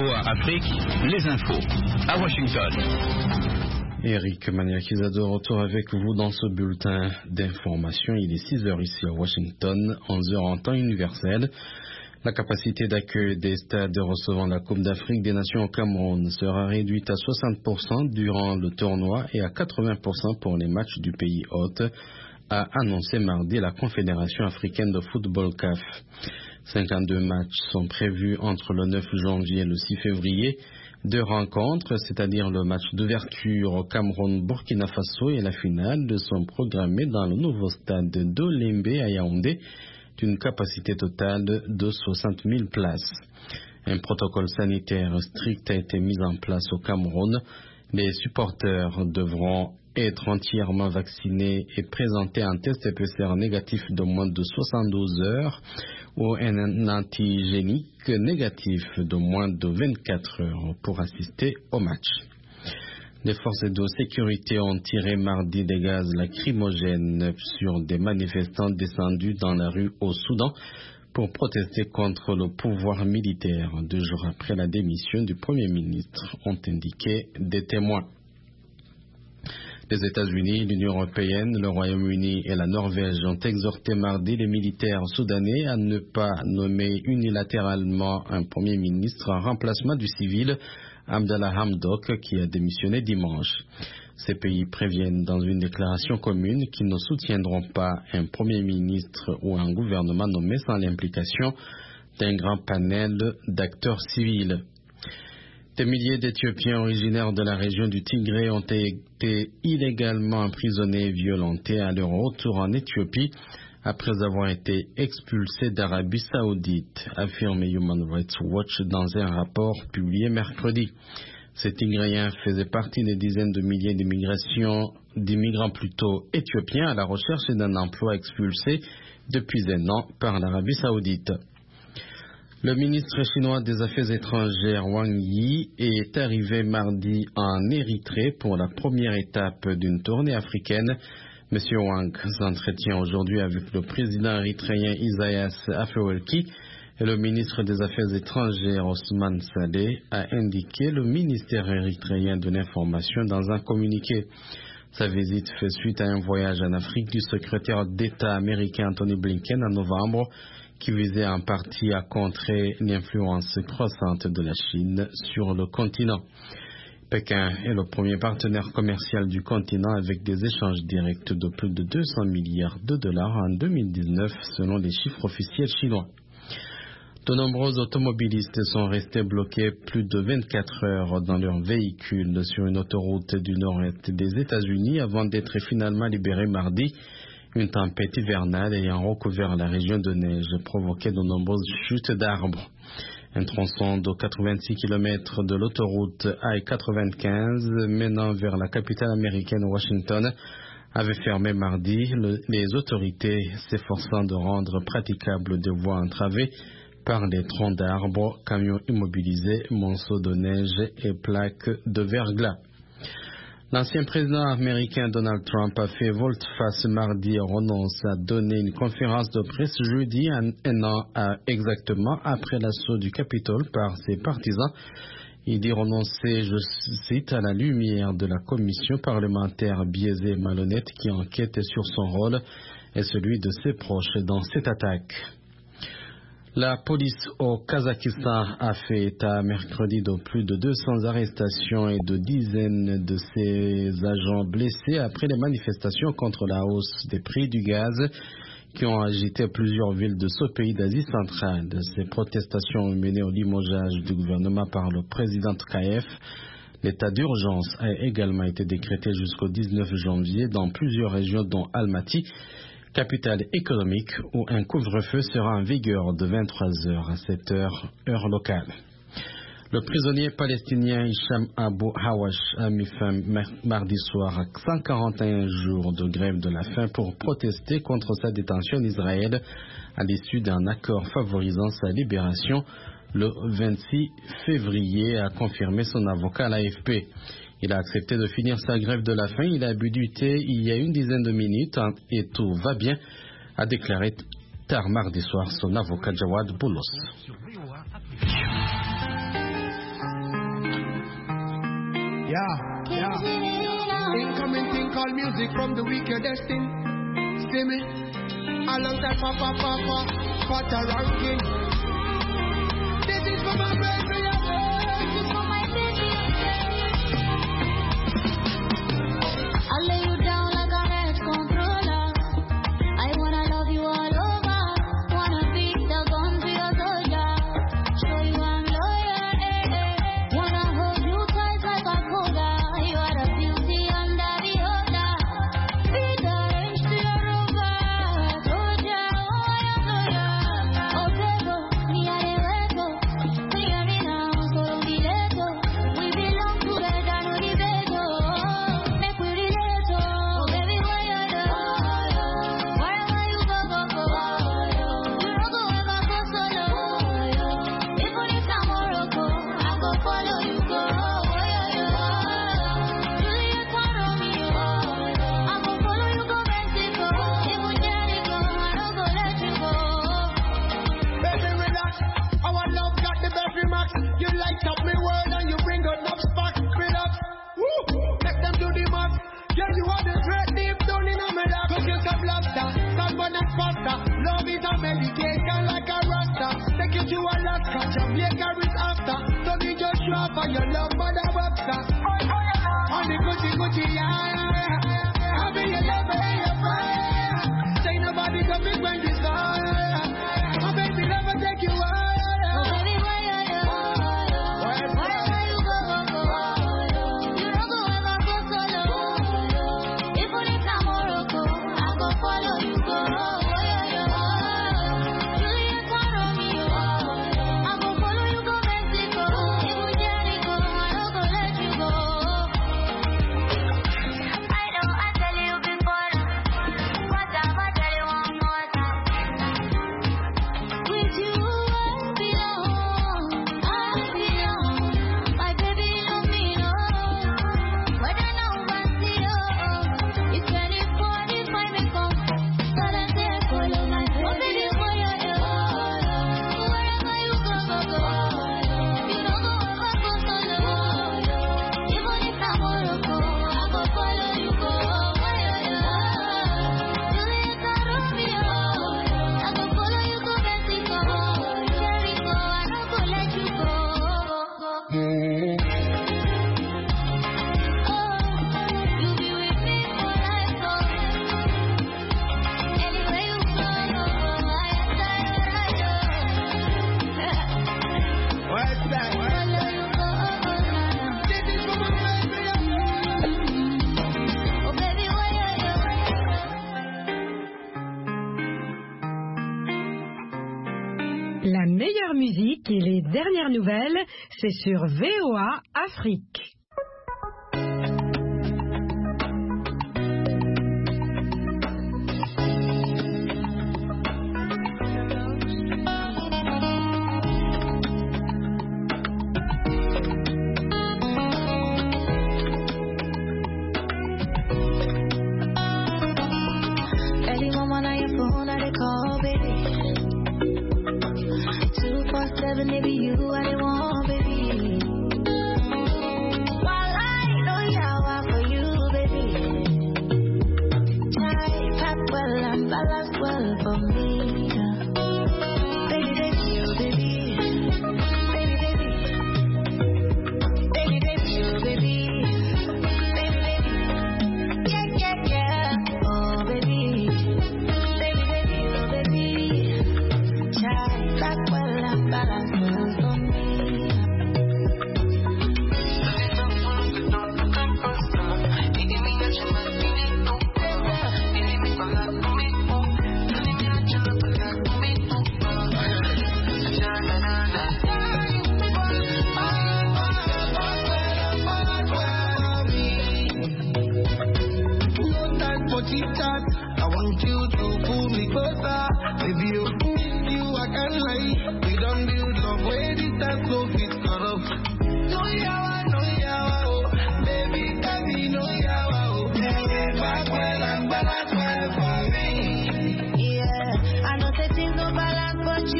VOA Afrique, les infos à Washington. Eric Maniakiza de retour avec vous dans ce bulletin d'information. Il est 6h ici à Washington, 11h en temps universel. La capacité d'accueil des stades recevant la Coupe d'Afrique des Nations au Cameroun sera réduite à 60% durant le tournoi et à 80% pour les matchs du pays hôte, a annoncé mardi la Confédération africaine de football CAF. 52 matchs sont prévus entre le 9 janvier et le 6 février. 2 rencontres, c'est-à-dire le match d'ouverture au Cameroun-Burkina Faso et la finale, sont programmées dans le nouveau stade d'Olembe à Yaoundé, d'une capacité totale de 60 000 places. Un protocole sanitaire strict a été mis en place au Cameroun. Les supporters devront être entièrement vaccinés et présenter un test PCR négatif de moins de 72 heures ou un antigénique négatif de moins de 24 heures pour assister au match. Les forces de sécurité ont tiré mardi des gaz lacrymogènes sur des manifestants descendus dans la rue au Soudan pour protester contre le pouvoir militaire. 2 jours après la démission du Premier ministre, ont indiqué des témoins. Les États-Unis, l'Union européenne, le Royaume-Uni et la Norvège ont exhorté mardi les militaires soudanais à ne pas nommer unilatéralement un Premier ministre en remplacement du civil Abdallah Hamdok qui a démissionné dimanche. Ces pays préviennent dans une déclaration commune qu'ils ne soutiendront pas un Premier ministre ou un gouvernement nommé sans l'implication d'un grand panel d'acteurs civils. Des milliers d'Éthiopiens originaires de la région du Tigré ont été illégalement emprisonnés et violentés à leur retour en Éthiopie après avoir été expulsés d'Arabie Saoudite, affirme Human Rights Watch dans un rapport publié mercredi. Ces Tigréens faisaient partie des dizaines de milliers d'immigrants plutôt éthiopiens à la recherche d'un emploi expulsés depuis un an par l'Arabie Saoudite. Le ministre chinois des Affaires étrangères Wang Yi est arrivé mardi en Érythrée pour la première étape d'une tournée africaine. M. Wang s'entretient aujourd'hui avec le président érythréen Isaias Afwerki et le ministre des Affaires étrangères Ousmane Saleh, a indiqué le ministère érythréen de l'information dans un communiqué. Sa visite fait suite à un voyage en Afrique du secrétaire d'État américain Anthony Blinken en novembre, qui visait en partie à contrer l'influence croissante de la Chine sur le continent. Pékin est le premier partenaire commercial du continent avec des échanges directs de plus de 200 milliards de dollars en 2019 selon les chiffres officiels chinois. De nombreux automobilistes sont restés bloqués plus de 24 heures dans leur véhicule sur une autoroute du nord-est des États-Unis avant d'être finalement libérés mardi. Une tempête hivernale ayant recouvert la région de neige provoquait de nombreuses chutes d'arbres. Un tronçon de 86 km de l'autoroute I-95 menant vers la capitale américaine Washington avait fermé mardi, les autorités s'efforçant de rendre praticables des voies entravées par les troncs d'arbres, camions immobilisés, monceaux de neige et plaques de verglas. L'ancien président américain Donald Trump a fait volte-face mardi et renonce à donner une conférence de presse jeudi, un an exactement après l'assaut du Capitole par ses partisans. Il dit renoncer, je cite, à la lumière de la commission parlementaire biaisée et malhonnête qui enquête sur son rôle et celui de ses proches dans cette attaque. La police au Kazakhstan a fait état mercredi de plus de 200 arrestations et de dizaines de ses agents blessés après les manifestations contre la hausse des prix du gaz qui ont agité plusieurs villes de ce pays d'Asie centrale. Ces protestations ont mené au limogeage du gouvernement par le président Tokayev. L'état d'urgence a également été décrété jusqu'au 19 janvier dans plusieurs régions dont Almaty, capitale économique, où un couvre-feu sera en vigueur de 23h à 7h, heure locale. Le prisonnier palestinien Hicham Abu Hawash a mis fin mardi soir à 141 jours de grève de la faim pour protester contre sa détention en Israël à l'issue d'un accord favorisant sa libération le 26 février, a confirmé son avocat à l'AFP. Il a accepté de finir sa grève de la faim. Il a bu du thé il y a une dizaine de minutes et tout va bien, a déclaré tard mardi soir son avocat Jawad Boulos. Incoming thing called music from the weak you're destined. See me? Alongside Papa, Potter ranking. This is for my baby. This is for my baby. I'll lay you down like a red controller. I wanna love you all over. Wanna beat the gun to your soldier. Show you I'm loyal. Wanna hold you tight like a coda. You are the beauty under the order. Be the range to your rover. Soldier, oh I am loyal. Oh Pedro, me a de hueco. Me a me now, solo un bileto. We belong together, no dibeto. Make we relate, oh baby, why you do? Wherever you go, go, go. You don't go ever go solo. Even if I'm Morocco, I go follow you, go. Juliet and Romeo, I go follow you, go Mexico. Even Jericho, I don't go let you go. Baby, relax. Our love got the battery max. You light up my world and you bring out enough spark. Relax. Woo! Take them to the max. Yeah, you are the great deep down in my lap. Cook you some lobster, salmon and pasta. Love is a medication like a rasta. Take you to Alaska, Jamaica is after. So you just drop for your love for the webster. On the Gucci, yeah. Happy you love and your fire. Say nobody coming when you start. My baby never take you out. Oh baby, why you do? Wherever you go, go, go. You don't go ever go solo. Even if I'm Morocco, I go follow you, go. Juliet and Romeo, I go follow you, go Mexico. Even Jericho, I don't go let you go. I know I tell you before, but I tell you one more time. With you I belong, my baby love me, no. Whether now I see you, it's 2045 me come. Solamente follow my baby. Oh baby, what you do? Wherever you go, go, go. You don't go ever go solo. Even if I'm Morocco, I go follow you, go. What you do? Juliet and Romeo, I go follow you, go Mexico. Jericho, I don't go let you go. Oh, you be with me for life, oh. Anywhere you go, I what's that? Follow you, go. This is for my baby. Oh baby, why you do? La meilleure musique et les dernières nouvelles, c'est sur VOA Afrique. Early woman on your phone, I dey call, baby. 247, maybe you I dey want, baby. While I know yawa for you, baby. Tight, pack well and balance well for me. Baby, baby, oh baby. Baby, baby. Baby, baby, oh baby. Baby, baby. Yeah, yeah, yeah. Oh baby. Baby, baby, oh baby. Tight, pack well and balance.